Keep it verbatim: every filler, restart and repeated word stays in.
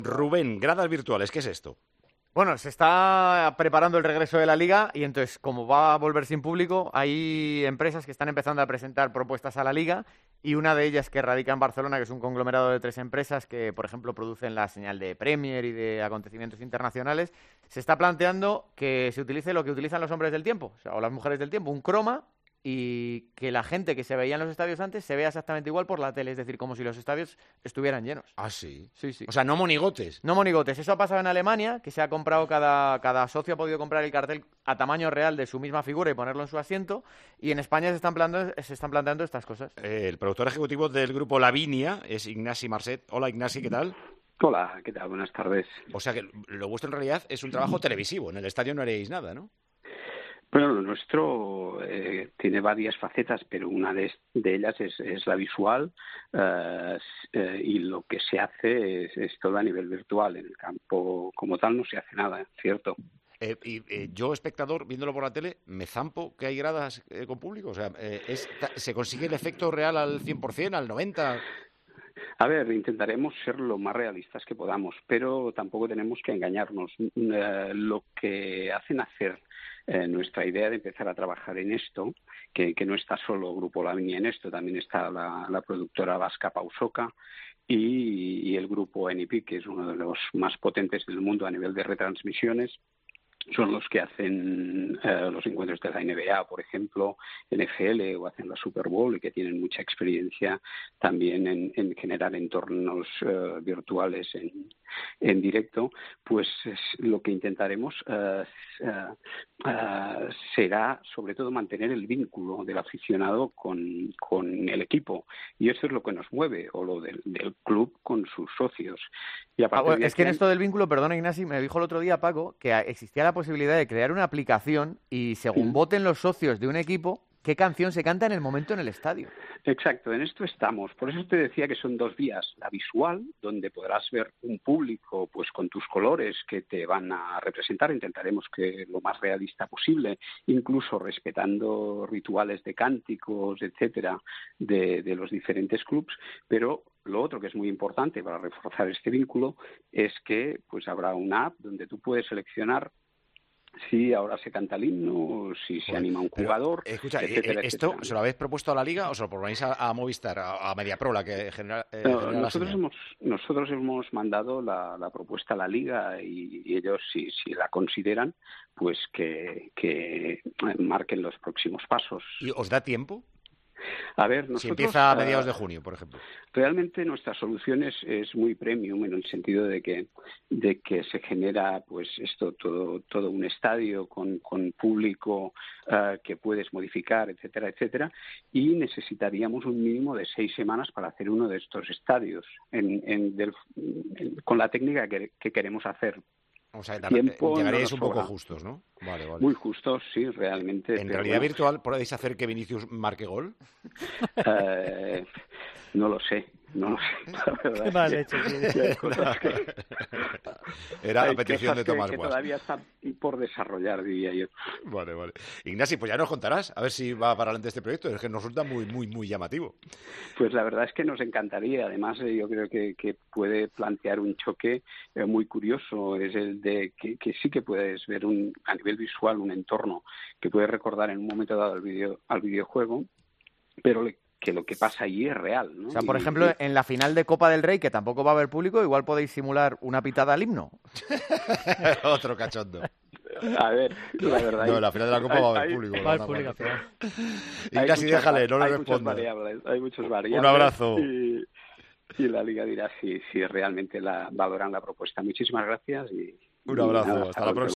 Rubén, gradas virtuales, ¿qué es esto? Bueno, se está preparando el regreso de la Liga y entonces, como va a volver sin público, hay empresas que están empezando a presentar propuestas a la Liga y una de ellas que radica en Barcelona, que es un conglomerado de tres empresas que, por ejemplo, producen la señal de Premier y de acontecimientos internacionales, se está planteando que se utilice lo que utilizan los hombres del tiempo, o sea, o las mujeres del tiempo, un croma, y que la gente que se veía en los estadios antes se vea exactamente igual por la tele, es decir, como si los estadios estuvieran llenos. Ah, sí. Sí, sí. O sea, no monigotes. No monigotes. Eso ha pasado en Alemania, que se ha comprado cada, cada socio ha podido comprar el cartel a tamaño real de su misma figura y ponerlo en su asiento. Y en España se están planteando, se están planteando estas cosas. Eh, el productor ejecutivo del grupo Lavinia es Ignasi Marcet. Hola, Ignasi, ¿qué tal? Hola, ¿qué tal? Buenas tardes. O sea que lo vuestro en realidad es un trabajo televisivo. En el estadio no haréis nada, ¿no? Bueno, lo nuestro eh, tiene varias facetas, pero una de, de ellas es, es la visual eh, eh, y lo que se hace es, es todo a nivel virtual. En el campo como tal no se hace nada, ¿cierto? Eh, y eh, yo, espectador, viéndolo por la tele, me zampo que hay gradas eh, con público. O sea, eh, es, ¿se consigue el efecto real al cien por ciento, al noventa por ciento? A ver, intentaremos ser lo más realistas que podamos, pero tampoco tenemos que engañarnos. Eh, lo que hacen hacer eh, nuestra idea de empezar a trabajar en esto, que, que no está solo Grupo Lavinia en esto, también está la, la productora vasca Pausoca y, y el grupo N I P, que es uno de los más potentes del mundo a nivel de retransmisiones. Son los que hacen eh, los encuentros de la N B A, por ejemplo, N F L o hacen la Super Bowl y que tienen mucha experiencia también en, en generar entornos eh, virtuales en, en directo. Pues es, lo que intentaremos eh, eh, eh, será sobre todo mantener el vínculo del aficionado con, con el equipo, y eso es lo que nos mueve, o lo del, del club con sus socios. Y a Ah, bueno, de es que en hay... esto del vínculo, perdona Ignasi, me dijo el otro día Paco que existía la posibilidad de crear una aplicación y según Sí. voten los socios de un equipo, qué canción se canta en el momento en el estadio. Exacto, en esto estamos. Por eso te decía que son dos vías. La visual, donde podrás ver un público pues con tus colores que te van a representar. Intentaremos que lo más realista posible, incluso respetando rituales de cánticos, etcétera, de, de los diferentes clubs. Pero lo otro que es muy importante para reforzar este vínculo es que pues habrá una app donde tú puedes seleccionar si ahora se canta el himno, si se Joder, anima un jugador, pero, escucha, etcétera, ¿esto etcétera. se lo habéis propuesto a la Liga o se lo proponéis a, a Movistar, a, a Mediapro, la que genera, eh, No, genera la nosotros señal? hemos nosotros hemos mandado la, la propuesta a la Liga y, y ellos, si, si la consideran, pues que, que marquen los próximos pasos. ¿Y os da tiempo? A ver, nosotros... Si empieza a mediados uh, de junio, por ejemplo. Realmente nuestra solución es, es muy premium en el sentido de que de que se genera pues esto todo todo un estadio con, con público uh, que puedes modificar, etcétera, etcétera, y necesitaríamos un mínimo de seis semanas para hacer uno de estos estadios en, en del, en, con la técnica que, que queremos hacer. O sea, Tiempo llegaríais no un poco sobra. justos, ¿no? Vale, vale. Muy justos, sí, realmente. ¿En pero realidad bueno, virtual podéis hacer que Vinicius marque gol? Eh, no lo sé, no lo sé. La verdad Qué mal es hecho, que sí. hay cosas que, Era hay a petición cosas de que- Tomás que Guas. todavía están por desarrollar, diría yo. Vale, vale. Ignasi, pues ya nos contarás, a ver si va para adelante este proyecto. Es que nos resulta muy, muy, muy llamativo. Pues la verdad es que nos encantaría. Además, eh, yo creo que, que puede plantear un choque eh, muy curioso. Es el de que, que sí que puedes ver un, a nivel visual un entorno que puedes recordar en un momento dado al, video, al videojuego, pero le, que lo que pasa allí es real, ¿no? O sea, por Y- ejemplo, y- en la final de Copa del Rey, que tampoco va a haber público, igual podéis simular una pitada al himno. Otro cachondo. A ver, la verdad... No, hay- en la final de la Copa hay- va a haber hay- público. Va al no, público no. al final. hay Ignasi, muchas déjale, va- no le hay muchas respondo. variables, hay muchas variables. Un abrazo. Y, y la Liga dirá si, si realmente la valoran la propuesta. Muchísimas gracias y Un y abrazo, nada, hasta la pronto. próxima.